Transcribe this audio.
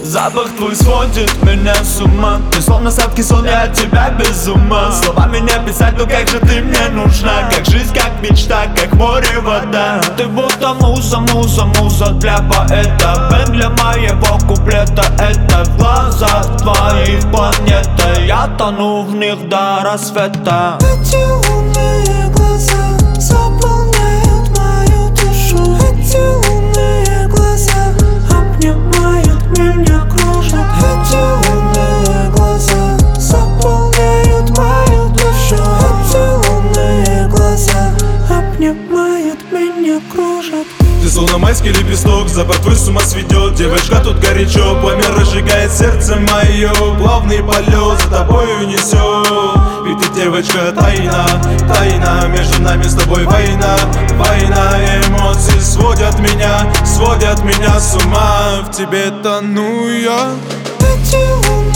Запах твой сводит меня с ума. Ты словно сладкий сон, я от тебя без ума. Словами не описать, но как же ты мне нужна. Как жизнь, как мечта, как море, вода. Ты будто муза, муза, муза для поэта. Бен для моего куплета. Это в глазах твоих планета. Я тону в них до рассвета. Эти лунные глаза заполняют мою душу. Эти лунные глаза обнимают меня, кружат. Эти лунные глаза заполняют мою душу. Эти лунные глаза обнимают меня, кружат. Ты словно майский лепесток, запах твой с ума сведет. Девочка, тут горячо, пламя разжигает сердце мое. Плавный полет за тобою несет. Ведь ты, девочка, тайна, тайна. Между нами с тобой война, война. Эмоции сводят меня с ума. В тебе тону я. Эти лунные